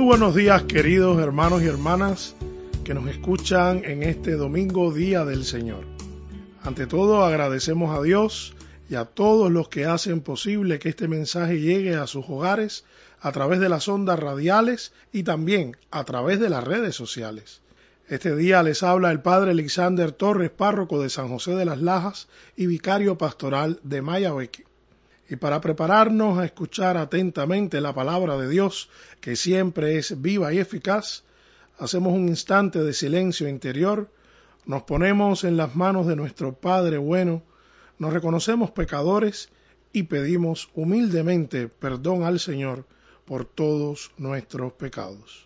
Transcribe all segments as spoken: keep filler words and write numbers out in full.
buenos días, queridos hermanos y hermanas que nos escuchan en este domingo, Día del Señor. Ante todo, agradecemos a Dios y a todos los que hacen posible que este mensaje llegue a sus hogares a través de las ondas radiales y también a través de las redes sociales. Este día les habla el Padre Alexander Torres, párroco de San José de las Lajas y vicario pastoral de Mayabeque. Y para prepararnos a escuchar atentamente la palabra de Dios, que siempre es viva y eficaz, hacemos un instante de silencio interior, nos ponemos en las manos de nuestro Padre bueno, nos reconocemos pecadores y pedimos humildemente perdón al Señor por todos nuestros pecados.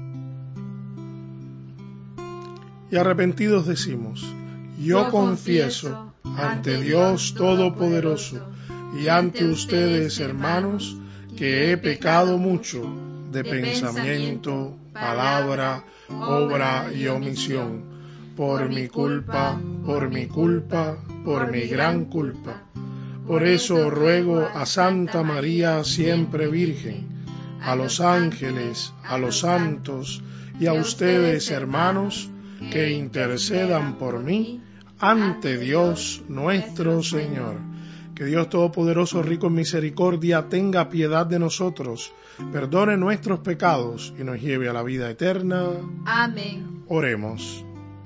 Y arrepentidos decimos: yo confieso ante Dios Todopoderoso y ante ustedes, hermanos, que he pecado mucho de pensamiento, palabra, obra y omisión, por mi culpa, por mi culpa, por mi gran culpa. Por eso ruego a Santa María siempre Virgen, a los ángeles, a los santos y a ustedes, hermanos, que intercedan por mí ante Dios nuestro Señor. Que Dios Todopoderoso, rico en misericordia, tenga piedad de nosotros, perdone nuestros pecados y nos lleve a la vida eterna. Amén. Oremos.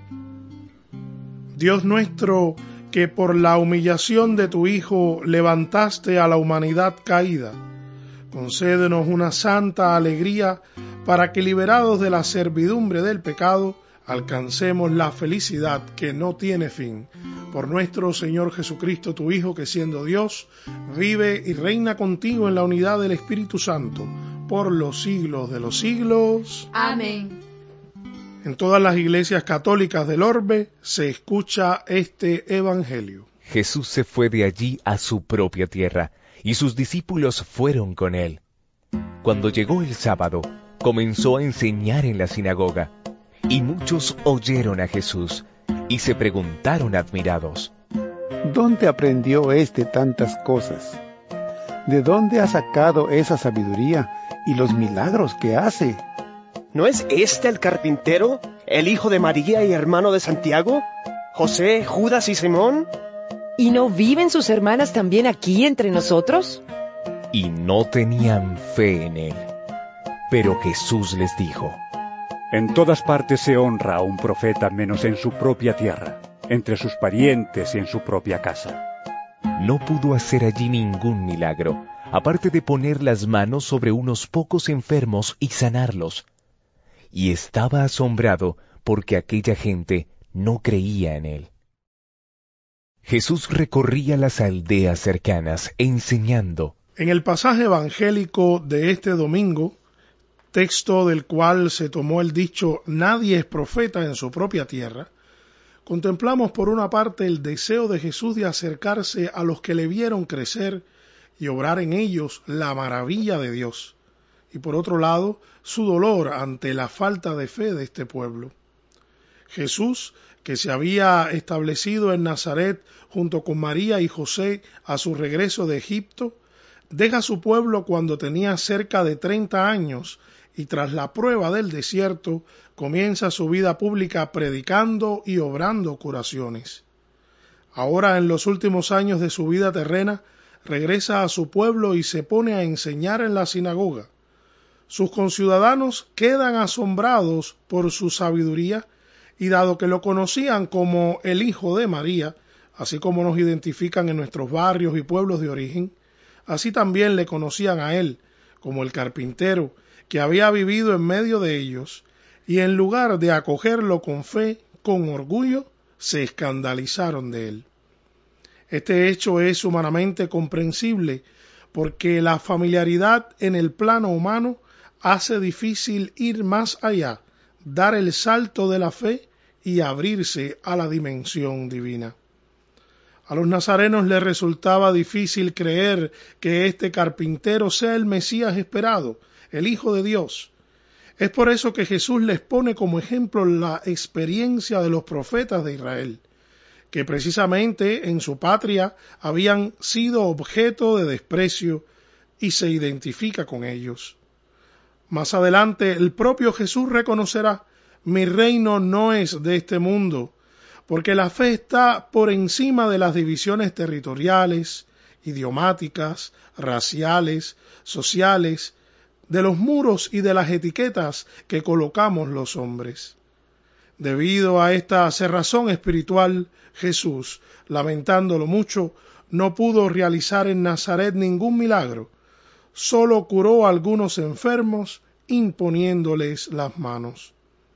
Dios nuestro, que por la humillación de tu Hijo levantaste a la humanidad caída, concédenos una santa alegría para que, liberados de la servidumbre del pecado, alcancemos la felicidad que no tiene fin. Por nuestro Señor Jesucristo, tu Hijo, que siendo Dios, vive y reina contigo en la unidad del Espíritu Santo, por los siglos de los siglos. Amén. En todas las iglesias católicas del orbe se escucha este evangelio. Jesús se fue de allí a su propia tierra, y sus discípulos fueron con él. Cuando llegó el sábado, comenzó a enseñar en la sinagoga, y muchos oyeron a Jesús, y se preguntaron admirados: ¿dónde aprendió éste tantas cosas? ¿De dónde ha sacado esa sabiduría y los milagros que hace? ¿No es este el carpintero, el hijo de María y hermano de Santiago, José, Judas y Simón? ¿Y no viven sus hermanas también aquí entre nosotros? Y no tenían fe en él. Pero Jesús les dijo: en todas partes se honra a un profeta menos en su propia tierra, entre sus parientes y en su propia casa. No pudo hacer allí ningún milagro, aparte de poner las manos sobre unos pocos enfermos y sanarlos. Y estaba asombrado porque aquella gente no creía en él. Jesús recorría las aldeas cercanas enseñando. En el pasaje evangélico de este domingo, texto del cual se tomó el dicho «nadie es profeta en su propia tierra», contemplamos por una parte el deseo de Jesús de acercarse a los que le vieron crecer y obrar en ellos la maravilla de Dios, y por otro lado, su dolor ante la falta de fe de este pueblo. Jesús, que se había establecido en Nazaret junto con María y José a su regreso de Egipto, deja su pueblo cuando tenía cerca de treinta años y tras la prueba del desierto comienza su vida pública predicando y obrando curaciones. Ahora, en los últimos años de su vida terrena, regresa a su pueblo y se pone a enseñar en la sinagoga. Sus conciudadanos quedan asombrados por su sabiduría y dado que lo conocían como el Hijo de María, así como nos identifican en nuestros barrios y pueblos de origen, así también le conocían a él como el carpintero que había vivido en medio de ellos, y en lugar de acogerlo con fe, con orgullo, se escandalizaron de él. Este hecho es humanamente comprensible, porque la familiaridad en el plano humano hace difícil ir más allá, dar el salto de la fe y abrirse a la dimensión divina. A los nazarenos les resultaba difícil creer que este carpintero sea el Mesías esperado, el Hijo de Dios. Es por eso que Jesús les pone como ejemplo la experiencia de los profetas de Israel, que precisamente en su patria habían sido objeto de desprecio y se identifica con ellos. Más adelante el propio Jesús reconocerá: mi reino no es de este mundo, porque la fe está por encima de las divisiones territoriales, idiomáticas, raciales, sociales, de los muros y de las etiquetas que colocamos los hombres. Debido a esta cerrazón espiritual, Jesús, lamentándolo mucho, no pudo realizar en Nazaret ningún milagro, solo curó a algunos enfermos imponiéndoles las manos.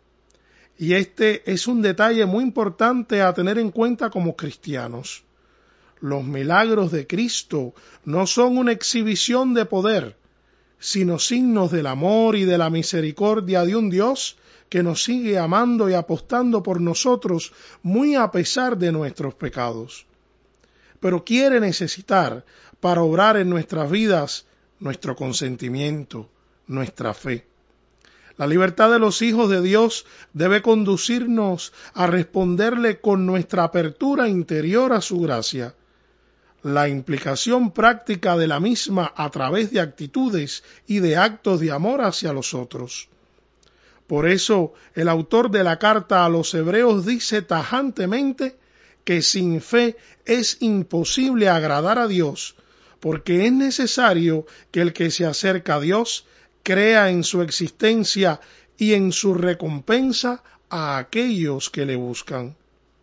Y este es un detalle muy importante a tener en cuenta como cristianos. Los milagros de Cristo no son una exhibición de poder, sino signos del amor y de la misericordia de un Dios que nos sigue amando y apostando por nosotros muy a pesar de nuestros pecados. Pero quiere necesitar para obrar en nuestras vidas nuestro consentimiento, nuestra fe. La libertad de los hijos de Dios debe conducirnos a responderle con nuestra apertura interior a su gracia. La implicación práctica de la misma a través de actitudes y de actos de amor hacia los otros. Por eso el autor de la carta a los Hebreos dice tajantemente que sin fe es imposible agradar a Dios, porque es necesario que el que se acerca a Dios crea en su existencia y en su recompensa a aquellos que le buscan.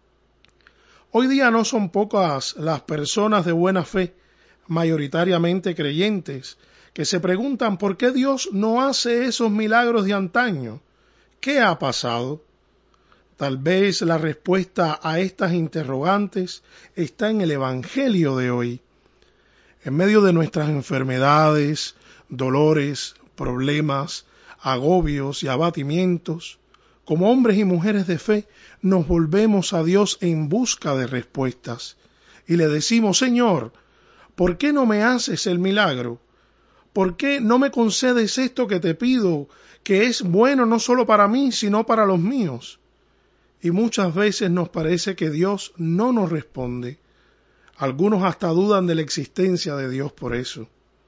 Hoy día no son pocas las personas de buena fe, mayoritariamente creyentes, que se preguntan por qué Dios no hace esos milagros de antaño. ¿Qué ha pasado? Tal vez la respuesta a estas interrogantes está en el Evangelio de hoy. En medio de nuestras enfermedades, dolores, problemas, agobios y abatimientos, como hombres y mujeres de fe, nos volvemos a Dios en busca de respuestas y le decimos: Señor, ¿por qué no me haces el milagro? ¿Por qué no me concedes esto que te pido, que es bueno no solo para mí, sino para los míos? Y muchas veces nos parece que Dios no nos responde. Algunos hasta dudan de la existencia de Dios por eso.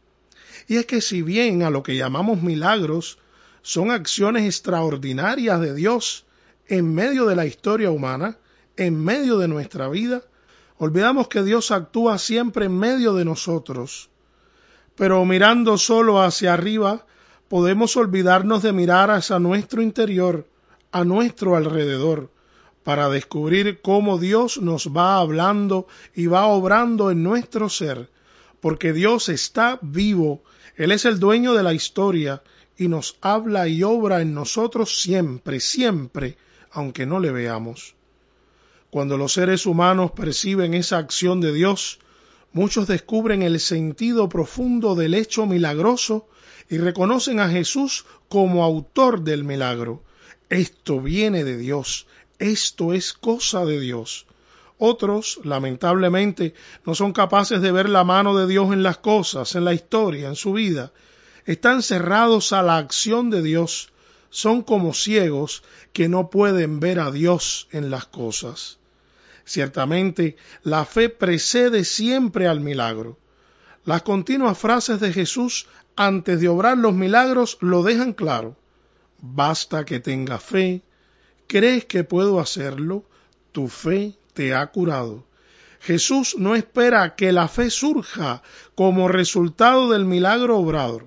Y es que si bien a lo que llamamos milagros son acciones extraordinarias de Dios en medio de la historia humana, en medio de nuestra vida, olvidamos que Dios actúa siempre en medio de nosotros. Pero mirando solo hacia arriba, podemos olvidarnos de mirar hacia nuestro interior, a nuestro alrededor, para descubrir cómo Dios nos va hablando y va obrando en nuestro ser, porque Dios está vivo, Él es el dueño de la historia y nos habla y obra en nosotros siempre, siempre, aunque no le veamos. Cuando los seres humanos perciben esa acción de Dios, muchos descubren el sentido profundo del hecho milagroso y reconocen a Jesús como autor del milagro. Esto viene de Dios, esto es cosa de Dios. Otros, lamentablemente, no son capaces de ver la mano de Dios en las cosas, en la historia, en su vida. Están cerrados a la acción de Dios. Son como ciegos que no pueden ver a Dios en las cosas. Ciertamente, la fe precede siempre al milagro. Las continuas frases de Jesús antes de obrar los milagros lo dejan claro. Basta que tengas fe, crees que puedo hacerlo, tu fe te ha curado. Jesús no espera que la fe surja como resultado del milagro obrado.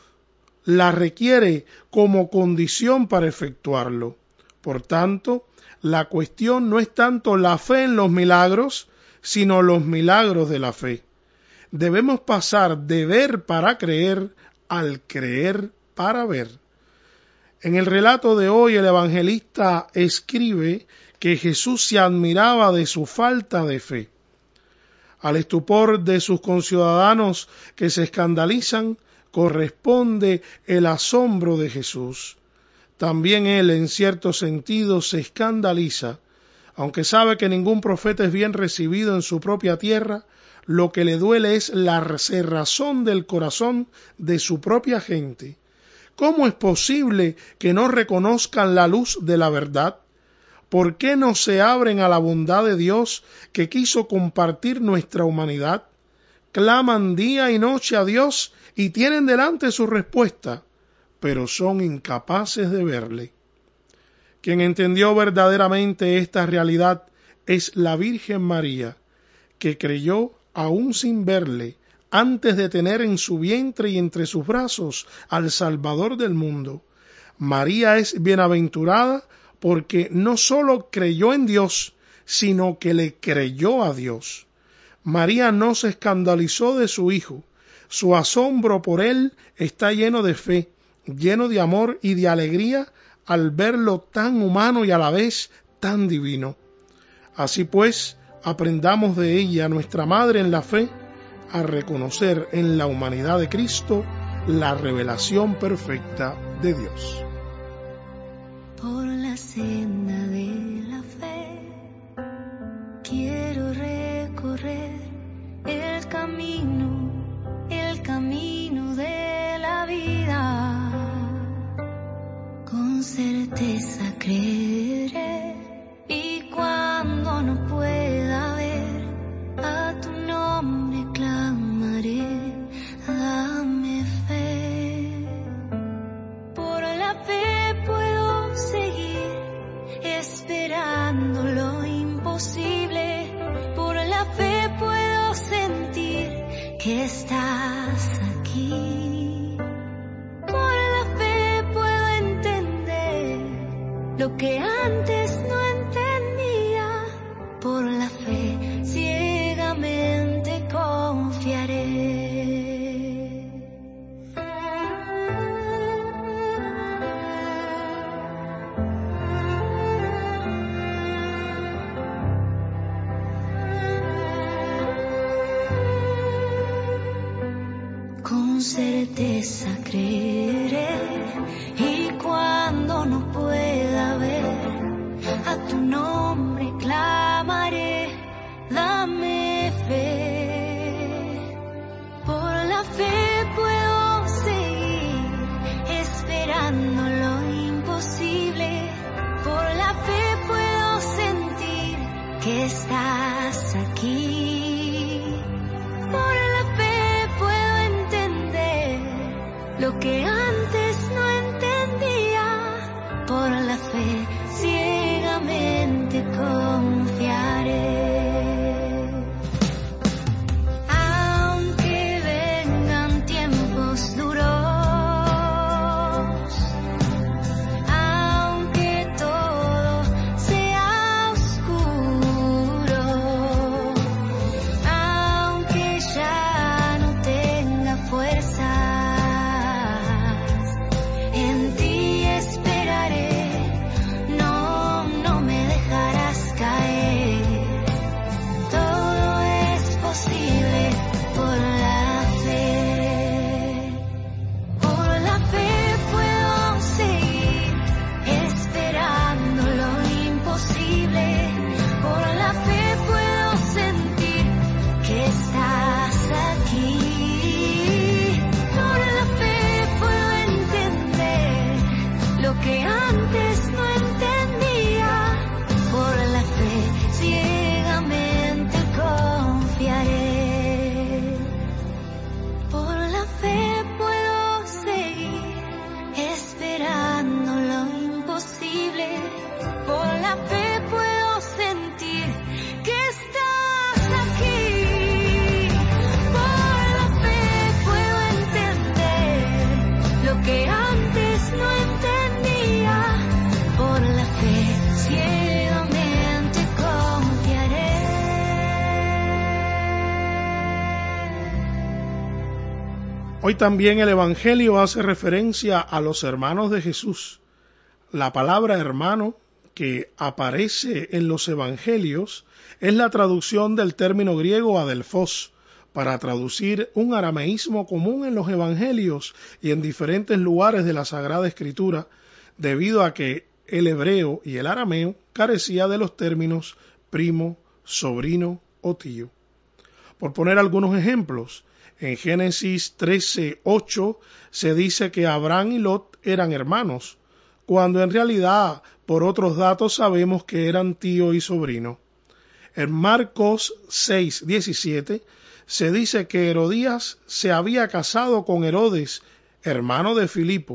La requiere como condición para efectuarlo. Por tanto, la cuestión no es tanto la fe en los milagros, sino los milagros de la fe. Debemos pasar de ver para creer al creer para ver. En el relato de hoy, el evangelista escribe que Jesús se admiraba de su falta de fe. Al estupor de sus conciudadanos que se escandalizan, corresponde el asombro de Jesús. También él, en cierto sentido, se escandaliza, aunque sabe que ningún profeta es bien recibido en su propia tierra. Lo que le duele es la cerrazón del corazón de su propia gente. ¿Cómo es posible que no reconozcan la luz de la verdad? ¿Por qué no se abren a la bondad de Dios que quiso compartir nuestra humanidad? Claman día y noche a Dios y tienen delante su respuesta. pero son incapaces de verle. Quien entendió verdaderamente esta realidad es la Virgen María, que creyó aún sin verle, antes de tener en su vientre y entre sus brazos al Salvador del mundo. María es bienaventurada porque no sólo creyó en Dios, sino que le creyó a Dios. María no se escandalizó de su hijo. Su asombro por él está lleno de fe, lleno de amor y de alegría al verlo tan humano y a la vez tan divino. Así pues, aprendamos de ella, nuestra Madre en la fe, a reconocer en la humanidad de Cristo la revelación perfecta de Dios. Por la senda de la fe quiero recorrer el camino, el camino de la vida. Con certeza creeré, y cuando no pueda ver, a tu nombre clamaré, dame fe. Por la fe puedo seguir esperando lo imposible. Por la fe puedo sentir que estás aquí. Por la fe puedo entender lo que antes no entendía. Por la fe ciegamente confiaré. Con certeza creeré, y cuando no pueda ver, a tu nombre clamaré, dame fe. Por la fe puedo seguir esperando lo imposible. Por la fe puedo sentir que estás aquí. Por la fe puedo entender lo que antes no entendía. Por la fe ciegamente confiaré. Aunque vengan tiempos duros, aunque todo sea oscuro, aunque ya no tenga fuerzas, en ti esperaré. No, no me dejarás caer. Todo es posible por la fe. Por la fe puedo seguir esperando lo imposible. Por la fe puedo sentir que estás aquí. Por la fe puedo entender lo que antes no entendía. Por la fe ciegamente confiaré. Por la fe puedo seguir esperando lo imposible. Por la fe puedo sentir que estás aquí. Por la fe puedo entender lo que antes no entendía. Por la fe ciegamente confiaré. Hoy también el Evangelio hace referencia a los hermanos de Jesús. La palabra hermano que aparece en los Evangelios es la traducción del término griego adelphos, para traducir un arameísmo común en los Evangelios y en diferentes lugares de la Sagrada Escritura, debido a que el hebreo y el arameo carecía de los términos primo, sobrino o tío. Por poner algunos ejemplos, en Génesis trece ocho se dice que Abraham y Lot eran hermanos, cuando en realidad por otros datos sabemos que eran tío y sobrino. En Marcos seis diecisiete se dice que Herodías se había casado con Herodes, hermano de Filipo,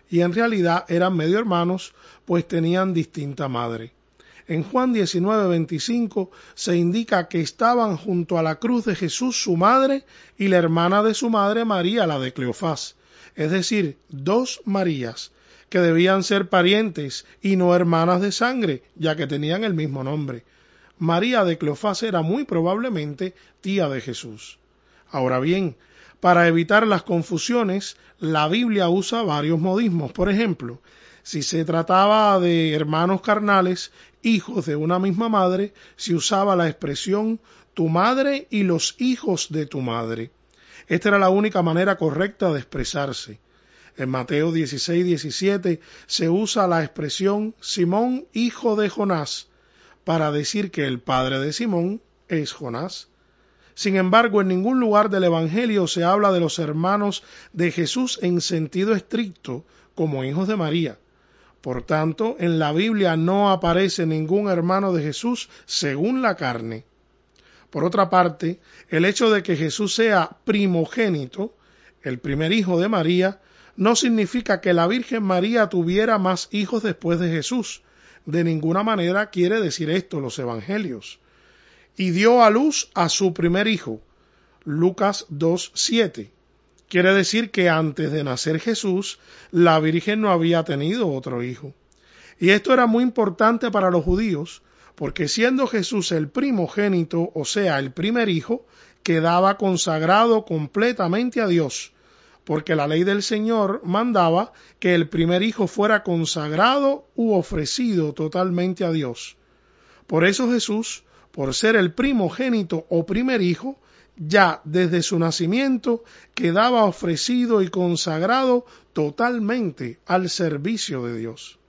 y en realidad eran medio hermanos, pues tenían distinta madre. En Juan diecinueve veinticinco se indica que estaban junto a la cruz de Jesús su madre y la hermana de su madre María, la de Cleofás, es decir, dos Marías, que debían ser parientes y no hermanas de sangre, ya que tenían el mismo nombre. María de Cleofás era muy probablemente tía de Jesús. Ahora bien, para evitar las confusiones, la Biblia usa varios modismos. Por ejemplo, si se trataba de hermanos carnales, hijos de una misma madre, se usaba la expresión tu madre y los hijos de tu madre. Esta era la única manera correcta de expresarse. En Mateo dieciséis diecisiete se usa la expresión Simón, hijo de Jonás, para decir que el padre de Simón es Jonás. Sin embargo, en ningún lugar del Evangelio se habla de los hermanos de Jesús en sentido estricto como hijos de María. Por tanto, en la Biblia no aparece ningún hermano de Jesús según la carne. Por otra parte, el hecho de que Jesús sea primogénito, el primer hijo de María, no significa que la Virgen María tuviera más hijos después de Jesús. De ninguna manera quiere decir esto los evangelios. Y dio a luz a su primer hijo, Lucas dos siete. Quiere decir que antes de nacer Jesús, la Virgen no había tenido otro hijo. Y esto era muy importante para los judíos, porque siendo Jesús el primogénito, o sea, el primer hijo, quedaba consagrado completamente a Dios, porque la ley del Señor mandaba que el primer hijo fuera consagrado u ofrecido totalmente a Dios. Por eso Jesús, por ser el primogénito o primer hijo, ya desde su nacimiento quedaba ofrecido y consagrado totalmente al servicio de Dios.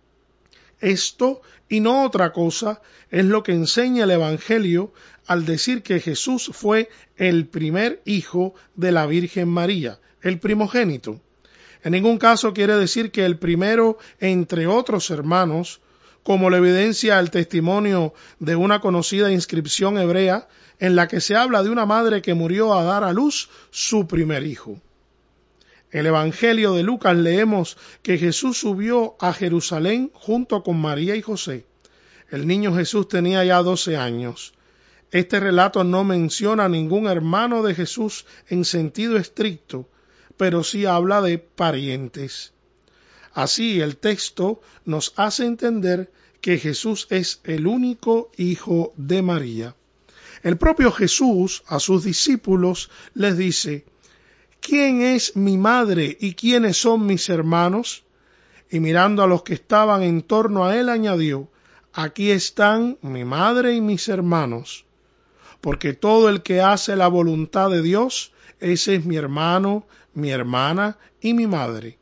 Esto y no otra cosa es lo que enseña el Evangelio al decir que Jesús fue el primer hijo de la Virgen María, el primogénito. En ningún caso quiere decir que el primero entre otros hermanos, como lo evidencia el testimonio de una conocida inscripción hebrea en la que se habla de una madre que murió a dar a luz su primer hijo. En el Evangelio de Lucas leemos que Jesús subió a Jerusalén junto con María y José. El niño Jesús tenía ya doce años. Este relato no menciona a ningún hermano de Jesús en sentido estricto, pero sí habla de parientes. Así el texto nos hace entender que Jesús es el único hijo de María. El propio Jesús a sus discípulos les dice: ¿quién es mi madre y quiénes son mis hermanos? Y mirando a los que estaban en torno a él añadió: aquí están mi madre y mis hermanos. Porque todo el que hace la voluntad de Dios, ese es mi hermano, mi hermana y mi madre.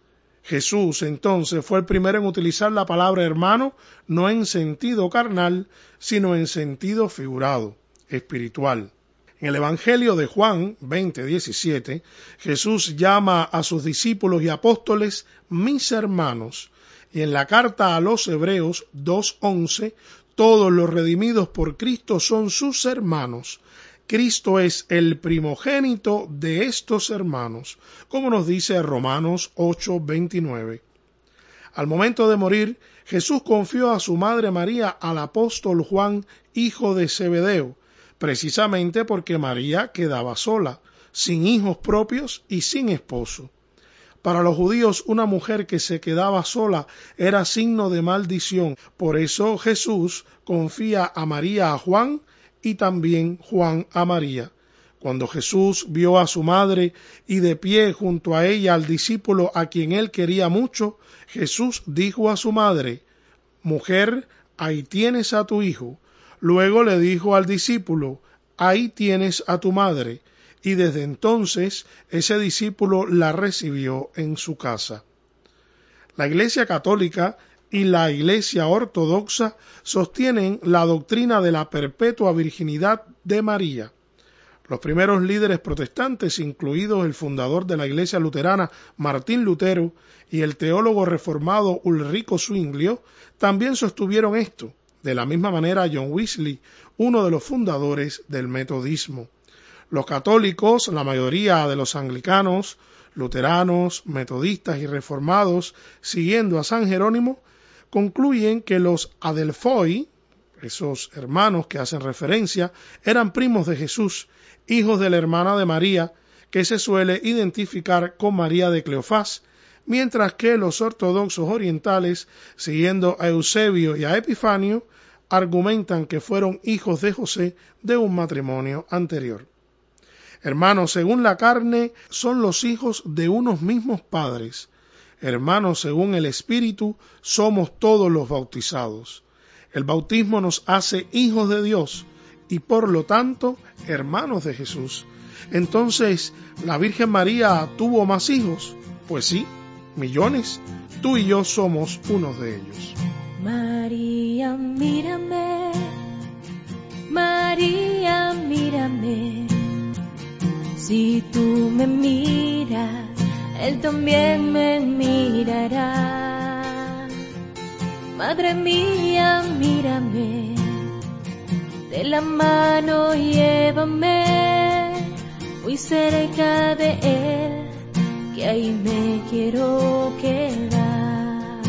Jesús entonces fue el primero en utilizar la palabra hermano, no en sentido carnal, sino en sentido figurado, espiritual. En el Evangelio de Juan veinte diecisiete, Jesús llama a sus discípulos y apóstoles mis hermanos, y en la carta a los Hebreos dos once, todos los redimidos por Cristo son sus hermanos. Cristo es el primogénito de estos hermanos, como nos dice Romanos ocho veintinueve. Al momento de morir, Jesús confió a su madre María al apóstol Juan, hijo de Zebedeo, precisamente porque María quedaba sola, sin hijos propios y sin esposo. Para los judíos, una mujer que se quedaba sola era signo de maldición. Por eso Jesús confía a María a Juan y también Juan a María. Cuando Jesús vio a su madre y de pie junto a ella al discípulo a quien él quería mucho, Jesús dijo a su madre: mujer, ahí tienes a tu hijo. Luego le dijo al discípulo: ahí tienes a tu madre. Y desde entonces ese discípulo la recibió en su casa. La Iglesia Católica y la Iglesia Ortodoxa sostienen la doctrina de la perpetua virginidad de María. Los primeros líderes protestantes, incluidos el fundador de la Iglesia Luterana, Martín Lutero, y el teólogo reformado Ulrico Zwinglio, también sostuvieron esto. De la misma manera, John Wesley, uno de los fundadores del metodismo. Los católicos, la mayoría de los anglicanos, luteranos, metodistas y reformados, siguiendo a San Jerónimo, concluyen que los adelphoi, esos hermanos que hacen referencia, eran primos de Jesús, hijos de la hermana de María, que se suele identificar con María de Cleofás, mientras que los ortodoxos orientales, siguiendo a Eusebio y a Epifanio, argumentan que fueron hijos de José de un matrimonio anterior. Hermanos según la carne son los hijos de unos mismos padres. Hermanos según el Espíritu somos todos los bautizados. El bautismo nos hace hijos de Dios y por lo tanto hermanos de Jesús. Entonces, ¿la Virgen María tuvo más hijos? Pues sí, millones. Tú y yo somos uno de ellos. María, mírame, María, mírame. Si tú me miras, Él también me mirará. Madre mía, mírame, de la mano llévame, muy cerca de Él, que ahí me quiero quedar.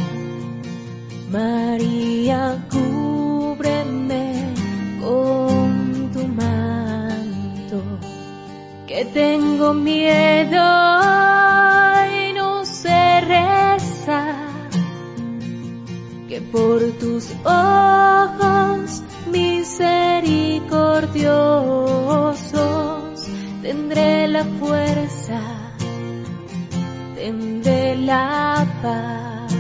María, cúbreme con tu manto, que tengo miedo y no sé rezar, que por tus ojos misericordiosos tendré la fuerza, tendré la paz.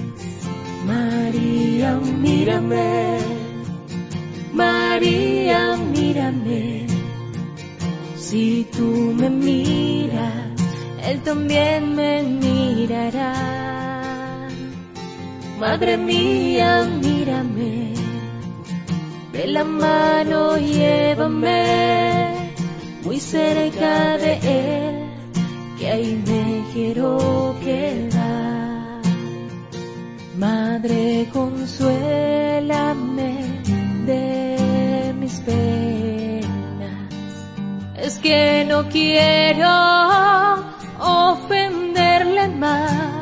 María, mírame, María, mírame. Si tú me miras, Él también me mirará. Madre mía, mírame, de la mano llévame, muy cerca de Él, que ahí me quiero quedar. Madre, consuélame de mis penas, es que no quiero ofenderle más,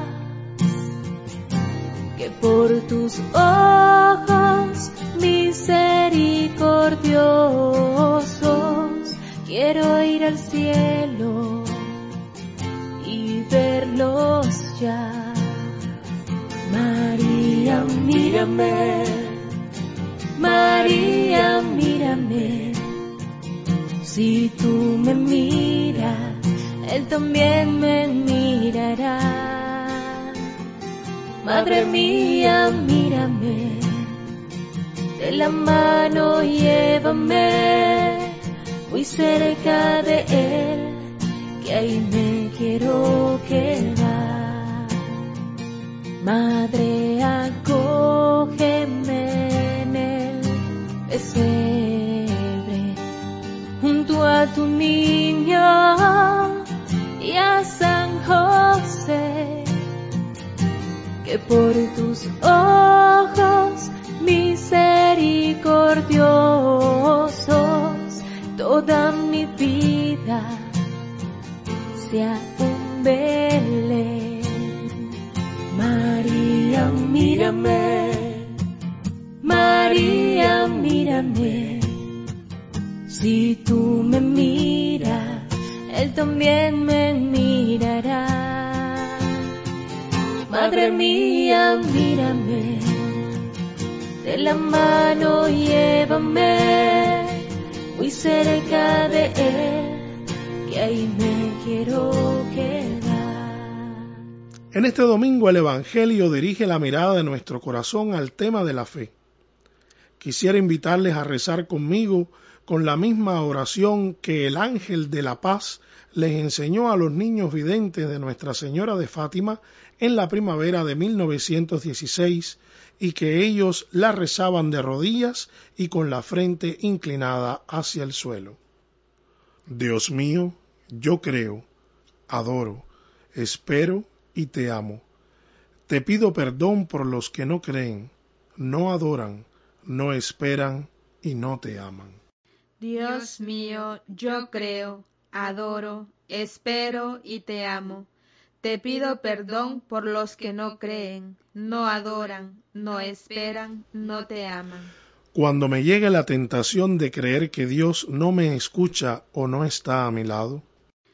que por tus ojos misericordiosos quiero ir al cielo y verlos ya. María, mírame, María, mírame. Si tú me miras, Él también me mirará. Madre mía, mírame, de la mano llévame, muy cerca de Él, que ahí me quiero quedar. Madre, acógeme en el pesebre, junto a tu niño y a San José, que por tus ojos misericordiosos toda mi vida sea un Belén. María, mírame, María, mírame. Si tú me miras, Él también me mirará. Madre mía, mírame, de la mano llévame, muy cerca de Él, que ahí me quiero quedar. En este domingo el Evangelio dirige la mirada de nuestro corazón al tema de la fe. Quisiera invitarles a rezar conmigo con la misma oración que el ángel de la paz les enseñó a los niños videntes de Nuestra Señora de Fátima en la primavera de mil novecientos dieciséis y que ellos la rezaban de rodillas y con la frente inclinada hacia el suelo. Dios mío, yo creo, adoro, espero y te amo. Te pido perdón por los que no creen, no adoran, no esperan y no te aman. Dios mío, yo creo, adoro, espero y te amo. Te pido perdón por los que no creen, no adoran, no esperan, no te aman. Cuando me llegue la tentación de creer que Dios no me escucha o no está a mi lado.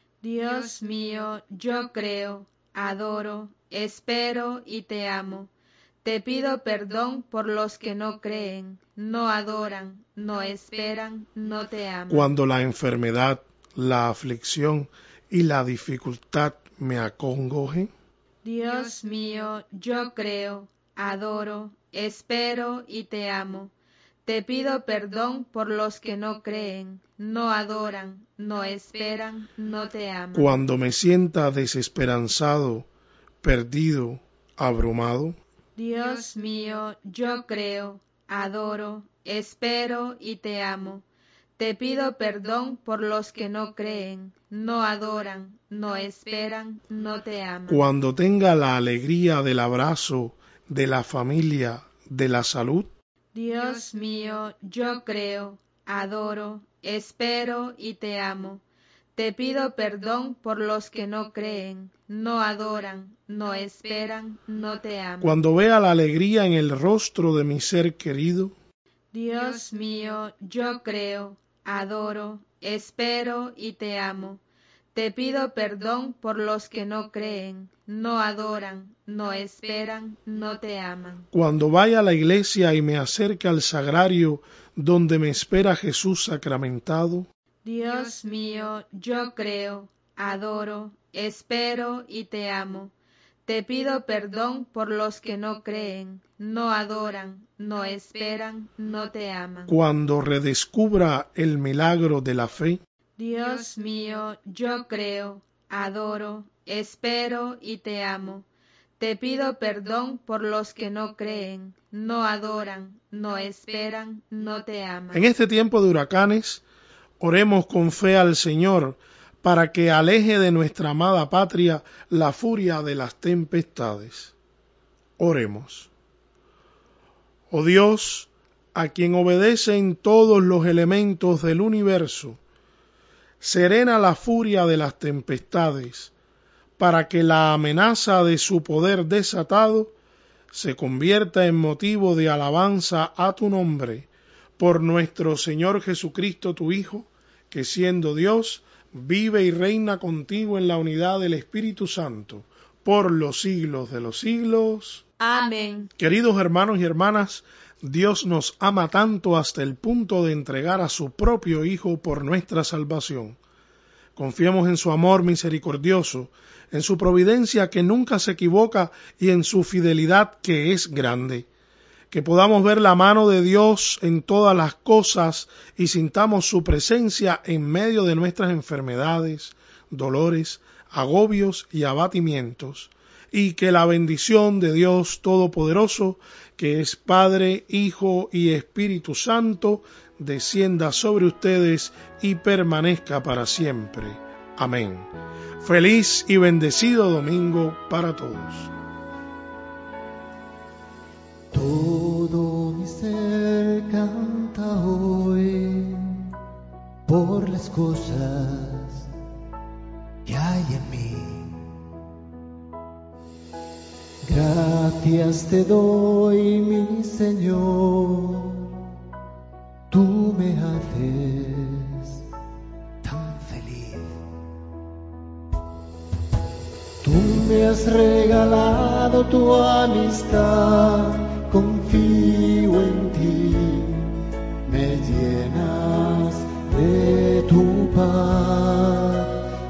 Dios mío, yo creo, adoro, espero y te amo. Te pido perdón por los que no creen, no adoran, no esperan, no te aman. Cuando la enfermedad, la aflicción y la dificultad me acongojen. Dios mío, yo creo, adoro, espero y te amo. Te pido perdón por los que no creen, no adoran, no esperan, no te aman. Cuando me sienta desesperanzado, perdido, abrumado. Dios mío, yo creo, adoro, espero y te amo. Te pido perdón por los que no creen, no adoran, no esperan, no te aman. Cuando tenga la alegría del abrazo, de la familia, de la salud. Dios mío, yo creo, adoro, espero y te amo. Te pido perdón por los que no creen, no adoran, no esperan, no te aman. Cuando vea la alegría en el rostro de mi ser querido. Dios mío, yo creo, adoro, espero y te amo. Te pido perdón por los que no creen, no adoran, no esperan, no te aman. Cuando vaya a la iglesia y me acerque al sagrario donde me espera Jesús sacramentado. Dios mío, yo creo, adoro, espero y te amo. Te pido perdón por los que no creen, no adoran, no esperan, no te aman. Cuando redescubra el milagro de la fe. Dios mío, yo creo, adoro, espero y te amo. Te pido perdón por los que no creen, no adoran, no esperan, no te aman. En este tiempo de huracanes, oremos con fe al Señor para que aleje de nuestra amada patria la furia de las tempestades. Oremos. Oh Dios, a quien obedecen todos los elementos del universo, serena la furia de las tempestades, para que la amenaza de su poder desatado se convierta en motivo de alabanza a tu nombre, por nuestro Señor Jesucristo, tu Hijo, que siendo Dios, vive y reina contigo en la unidad del Espíritu Santo, por los siglos de los siglos. Amén. Queridos hermanos y hermanas, Dios nos ama tanto hasta el punto de entregar a su propio Hijo por nuestra salvación. Confiemos en su amor misericordioso, en su providencia que nunca se equivoca y en su fidelidad que es grande. Que podamos ver la mano de Dios en todas las cosas y sintamos su presencia en medio de nuestras enfermedades, dolores, agobios y abatimientos. Y que la bendición de Dios Todopoderoso, que es Padre, Hijo y Espíritu Santo, descienda sobre ustedes y permanezca para siempre. Amén. Feliz y bendecido domingo para todos. Todo mi ser canta hoy por las cosas que hay en mí. Gracias te doy, mi Señor, tú me haces tan feliz. Tú me has regalado tu amistad, confío en ti, me llenas de tu paz.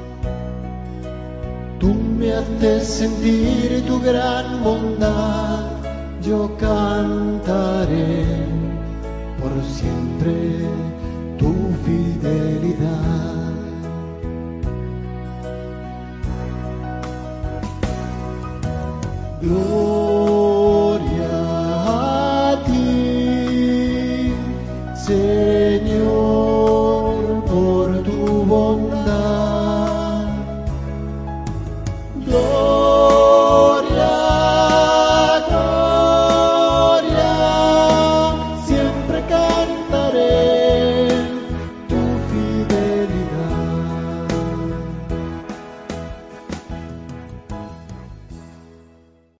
Tú me haces sentir tu gran bondad, yo cantaré por siempre tu fidelidad. Gloria